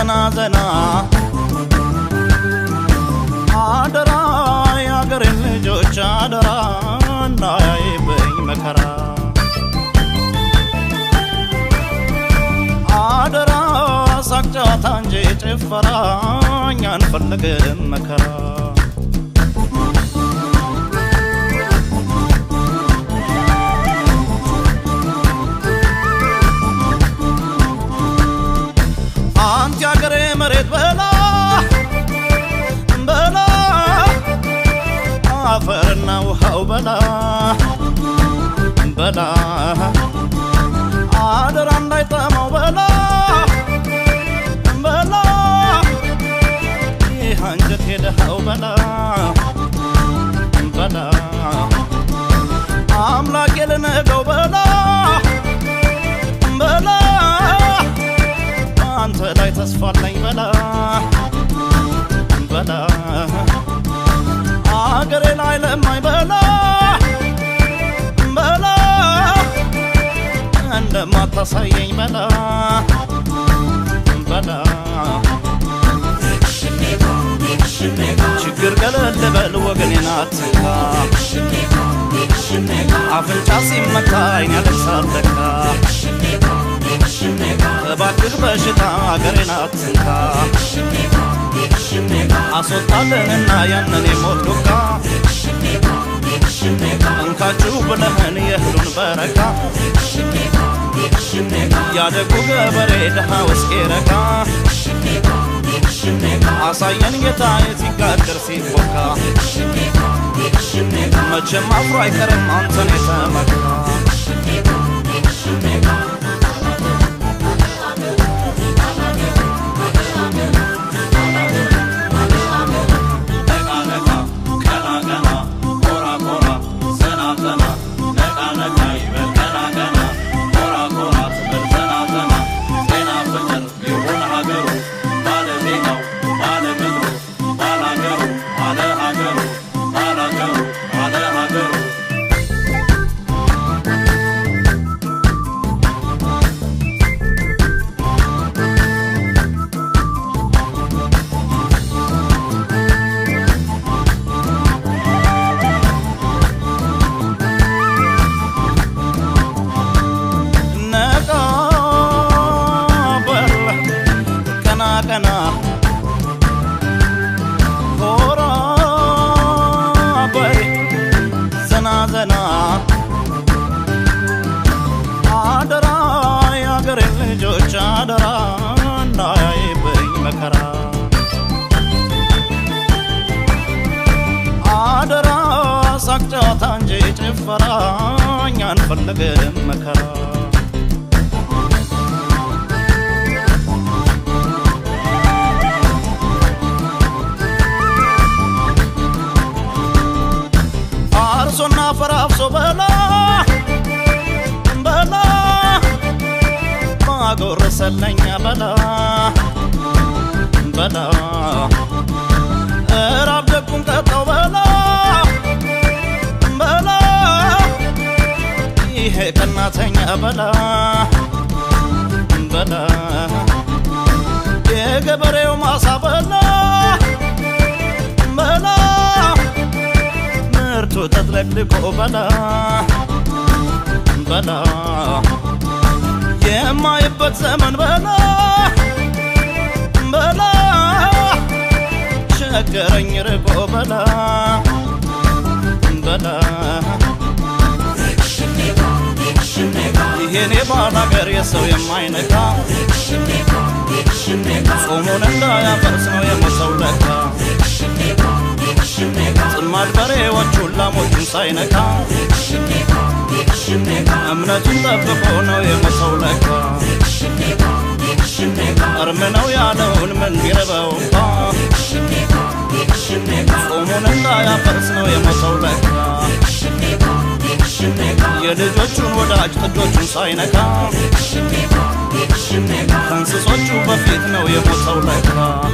ዘና አደራ ያገሬን ልጆች አደራ እንዳያይብኝ መከራ አደራ ሳቅ ጨዋታ እንጂ ጭፈራ እኛ አንፈልግም መከራ አንተ ያገሬ መሬት በላ በላ አፈርና ውሃው በላ በላ አደራ እንዳይጠማው በላ በላ ይህ አንጀት የደሃው በላ በላ አምላክ የለነገው በላ በላ አንተ ላይ ተስፋለኝ በላ በላ አገሬ ላይ ለማይ በላ በላ እንደማታሳየኝ በላ በላ ችግር ገለል በል ወገኔን አትንካ አፍንጫ ሲመታ አይን ያለቅሳል ለካ እባክህ በሽታ አገሬን አትንካ አስወጣልንና ያንን የሞት ዱካ እንካችሁ ብለህን የእህሉን በረካ ያደጉ ገበሬ ድሃ ውስጤ ረካ አሳየን ጌታዬ ሲጋገር ሲቦካ መቼም አፍሮ አይቀርም አንተን የተመካ ዘና አደራ ያገሬን ልጆች አደራ እንዳያይብኝ መከራ አደራ ሳቅ ጨዋታ እንጂ ጭፈራ እኛ አንፈልግም መከራ አርሶና ፈራፍሶ በላ በላ ማጎረሰለኛ በላ በላ እራብ ደጉን ቀጣው በላ በላ ይሄ ቀናተኛ በላ በላ የገበሬው ማሳ በላ በላ ምርቱ ተጥለቅልቆ በላ በላ የማይበት ዘመን በላ በላ ቸገረኝ ርቆ በላ በላ ይሄኔ ባላገር የሰው የማይነካ ጾሙን እንዳያፈርስ ነው የሞተው ለካ ጽማድ በሬዎቹን ላሞቹን ሳይነካ እምነቱን ጠብቆ ነው የሞተው ለካ እርም ነው ያለውን ምን ቢረበው ጾሙን እንዳያፈርስ ነው የሞተው ለካ የልጆቹን ወዳጅ ጥጆቹን ሳይነካ ከእንስሶቹ በፊት ነው የሞተው ለካ